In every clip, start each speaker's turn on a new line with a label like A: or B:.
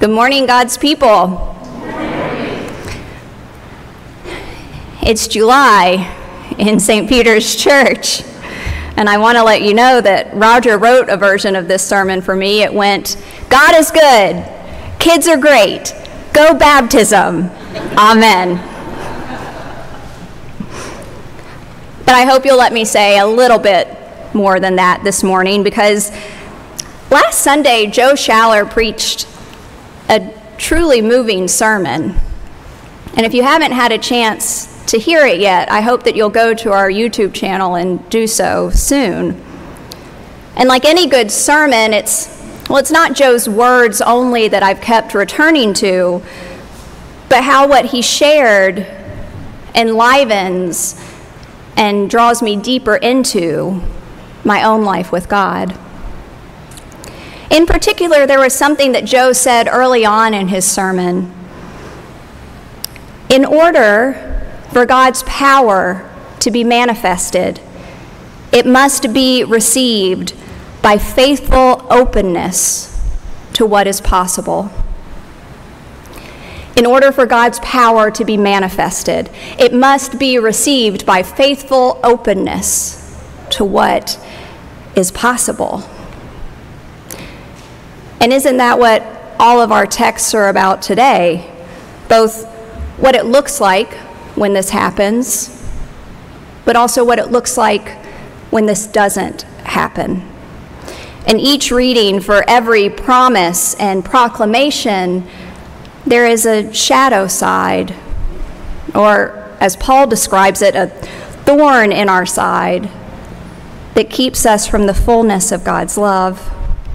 A: Good morning, God's people. It's July in St. Peter's Church, and I want to let you know that Roger wrote a version of this sermon for me. It went, God is good, kids are great, go baptism, amen. But I hope you'll let me say a little bit more than that this morning, because last Sunday, Joe Schaller preached a truly moving sermon. And if you haven't had a chance to hear it yet, I hope that you'll go to our YouTube channel and do so soon. And like any good sermon, it's not Joe's words only that I've kept returning to, but how what he shared enlivens and draws me deeper into my own life with God. In particular, there was something that Joe said early on in his sermon. In order for God's power to be manifested, it must be received by faithful openness to what is possible. In order for God's power to be manifested, it must be received by faithful openness to what is possible. And isn't that what all of our texts are about today? Both what it looks like when this happens, but also what it looks like when this doesn't happen. In each reading, for every promise and proclamation, there is a shadow side, or as Paul describes it, a thorn in our side that keeps us from the fullness of God's love.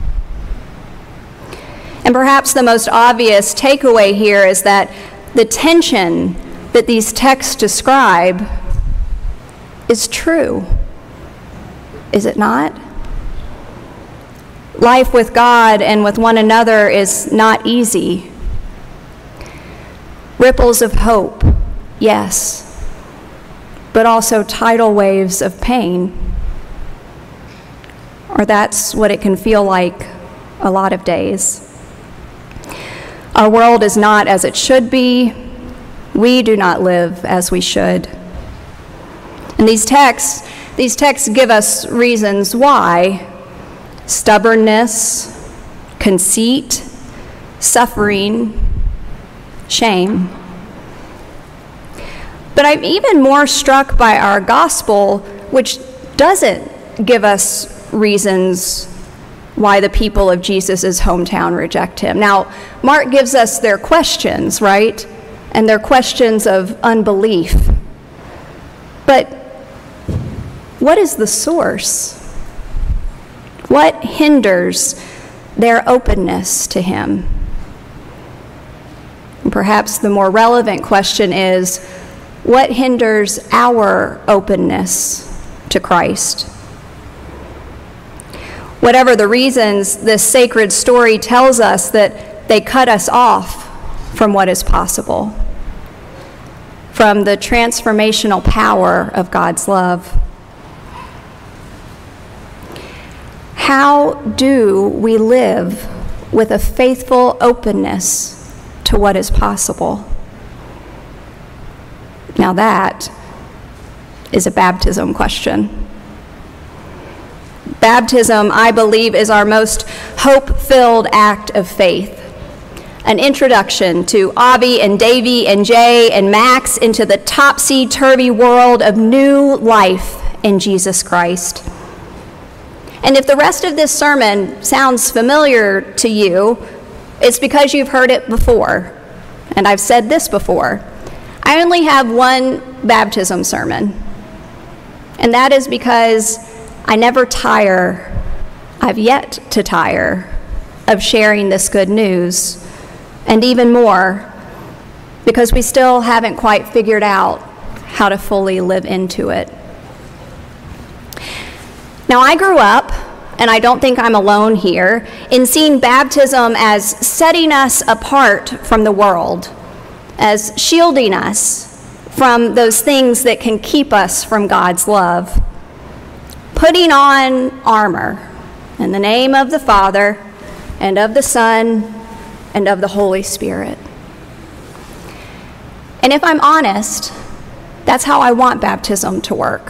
A: And perhaps the most obvious takeaway here is that the tension that these texts describe is true. Is it not? Life with God and with one another is not easy. Ripples of hope, yes, but also tidal waves of pain. Or that's what it can feel like a lot of days. Our world is not as it should be. We do not live as we should. And these texts give us reasons why. Stubbornness, conceit, suffering, shame. But I'm even more struck by our gospel, which doesn't give us reasons why the people of Jesus' hometown reject him. Now, Mark gives us their questions, right? And their questions of unbelief. But what is the source? What hinders their openness to him? And perhaps the more relevant question is, what hinders our openness to Christ? Whatever the reasons, this sacred story tells us that they cut us off from what is possible, from the transformational power of God's love. How do we live with a faithful openness to what is possible? Now that is a baptism question. Baptism, I believe, is our most hope-filled act of faith. An introduction to Avi and Davy and Jay and Max into the topsy-turvy world of new life in Jesus Christ. And if the rest of this sermon sounds familiar to you, it's because you've heard it before. And I've said this before. I only have one baptism sermon. And that is because I never tire, I've yet to tire, of sharing this good news. And even more, because we still haven't quite figured out how to fully live into it. Now, I grew up, and I don't think I'm alone here, in seeing baptism as setting us apart from the world, as shielding us from those things that can keep us from God's love. Putting on armor in the name of the Father, and of the Son, and of the Holy Spirit. And if I'm honest, that's how I want baptism to work.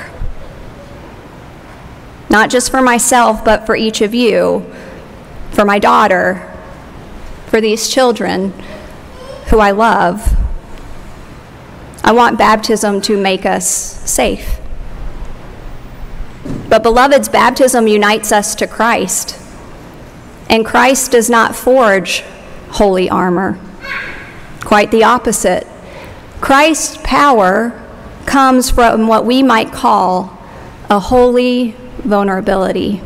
A: Not just for myself, but for each of you, for my daughter, for these children who I love. I want baptism to make us safe. But beloveds, baptism unites us to Christ, and Christ does not forge holy armor. Quite the opposite. Christ's power comes from what we might call a holy vulnerability.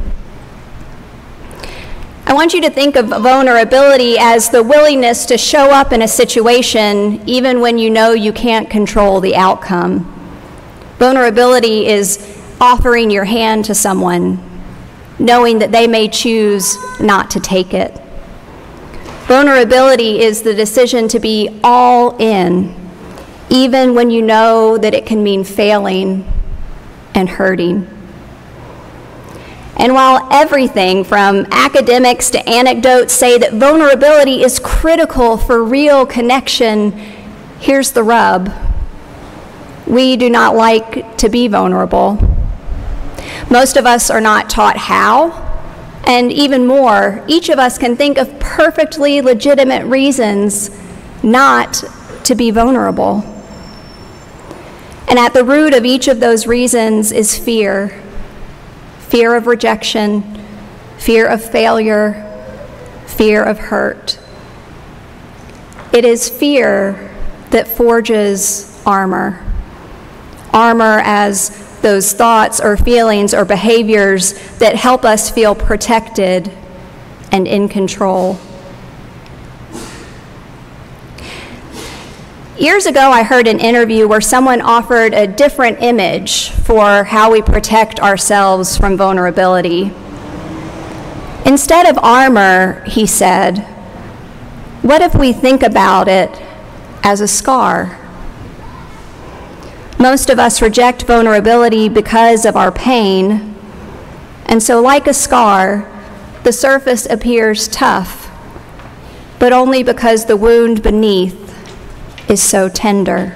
A: I want you to think of vulnerability as the willingness to show up in a situation even when you know you can't control the outcome. Vulnerability is offering your hand to someone, knowing that they may choose not to take it. Vulnerability is the decision to be all in, even when you know that it can mean failing and hurting. And while everything from academics to anecdotes say that vulnerability is critical for real connection, here's the rub. We do not like to be vulnerable. Most of us are not taught how, and even more, each of us can think of perfectly legitimate reasons not to be vulnerable. And at the root of each of those reasons is fear. Fear of rejection, fear of failure, fear of hurt. It is fear that forges armor. Armor as those thoughts or feelings or behaviors that help us feel protected and in control. Years ago, I heard an interview where someone offered a different image for how we protect ourselves from vulnerability. Instead of armor, he said, what if we think about it as a scar? Most of us reject vulnerability because of our pain, and so like a scar, the surface appears tough, but only because the wound beneath is so tender.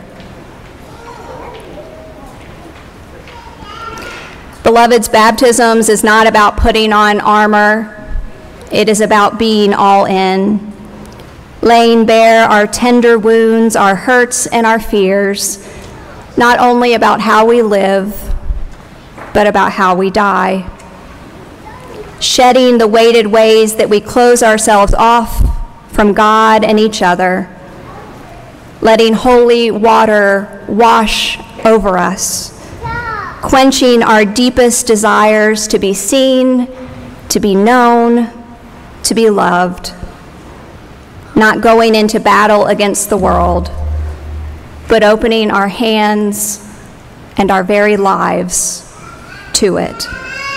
A: Beloveds, baptisms is not about putting on armor. It is about being all in, laying bare our tender wounds, our hurts, and our fears, not only about how we live, but about how we die. Shedding the weighted ways that we close ourselves off from God and each other, letting holy water wash over us, quenching our deepest desires to be seen, to be known, to be loved, not going into battle against the world, but opening our hands and our very lives to it.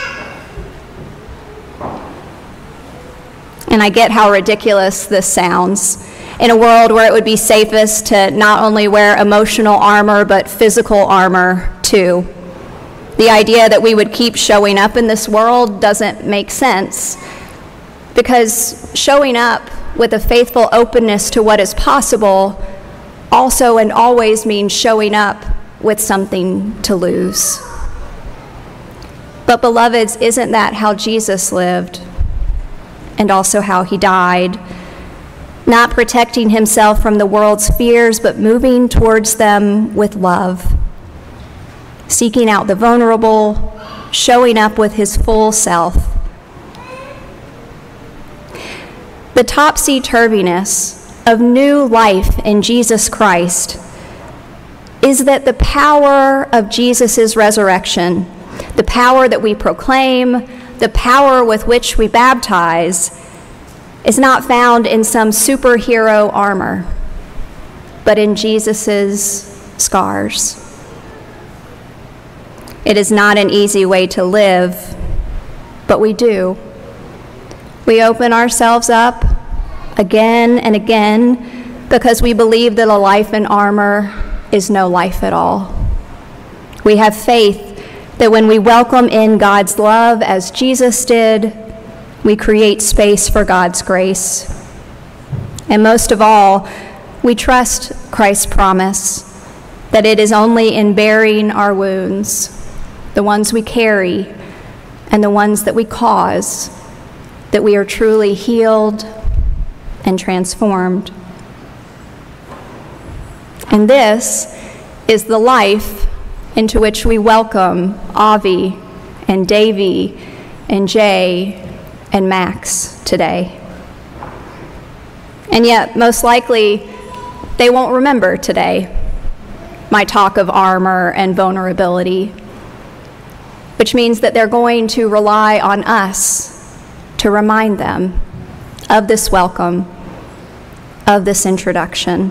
A: And I get how ridiculous this sounds. In a world where it would be safest to not only wear emotional armor, but physical armor too. The idea that we would keep showing up in this world doesn't make sense, because showing up with a faithful openness to what is possible also and always means showing up with something to lose. But beloveds, isn't that how Jesus lived, and also how he died? Not protecting himself from the world's fears, but moving towards them with love, seeking out the vulnerable, showing up with his full self. The topsy-turviness of new life in Jesus Christ is that the power of Jesus' resurrection, the power that we proclaim, the power with which we baptize, is not found in some superhero armor, but in Jesus' scars. It is not an easy way to live, but we do. We open ourselves up again and again because we believe that a life in armor is no life at all. We have faith that when we welcome in God's love as Jesus did, we create space for God's grace. And most of all, we trust Christ's promise that it is only in bearing our wounds, the ones we carry and the ones that we cause, that we are truly healed and transformed. And this is the life into which we welcome Avi and Davy and Jay and Max today. And yet, most likely, they won't remember today my talk of armor and vulnerability, which means that they're going to rely on us to remind them of this welcome, of this introduction.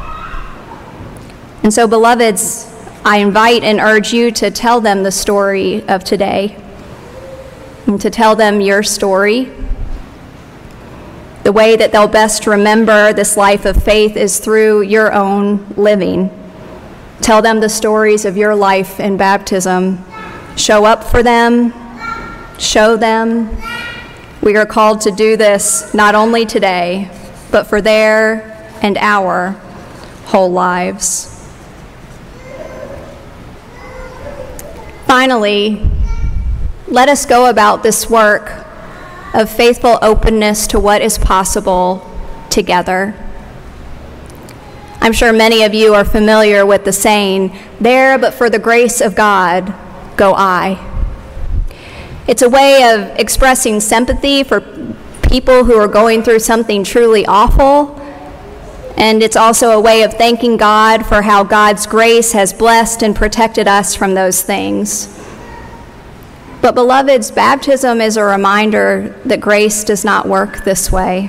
A: And so, beloveds, I invite and urge you to tell them the story of today, and to tell them your story. The way that they'll best remember this life of faith is through your own living. Tell them the stories of your life in baptism. Show up for them, show them. We are called to do this not only today, but for their and our whole lives. Finally, let us go about this work of faithful openness to what is possible together. I'm sure many of you are familiar with the saying, "There, but for the grace of God, go I." It's a way of expressing sympathy for people who are going through something truly awful, and it's also a way of thanking God for how God's grace has blessed and protected us from those things. But beloveds, baptism is a reminder that grace does not work this way.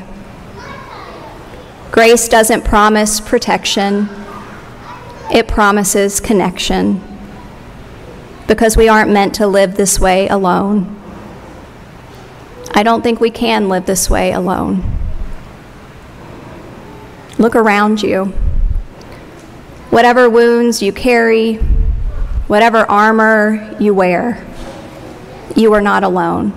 A: Grace doesn't promise protection, it promises connection, because we aren't meant to live this way alone. I don't think we can live this way alone. Look around you. Whatever wounds you carry, whatever armor you wear, you are not alone.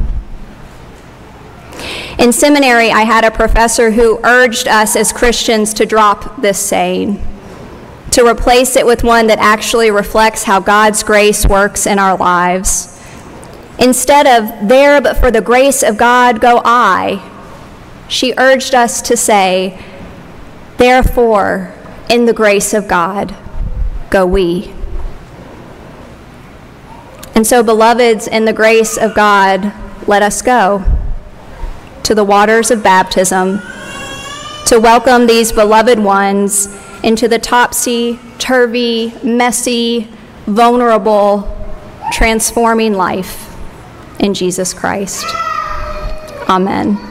A: In seminary, I had a professor who urged us as Christians to drop this saying, to replace it with one that actually reflects how God's grace works in our lives. Instead of, "There, but for the grace of God, go I," she urged us to say, "Therefore, in the grace of God, go we." And so, beloveds, in the grace of God, let us go to the waters of baptism to welcome these beloved ones into the topsy-turvy, messy, vulnerable, transforming life in Jesus Christ. Amen.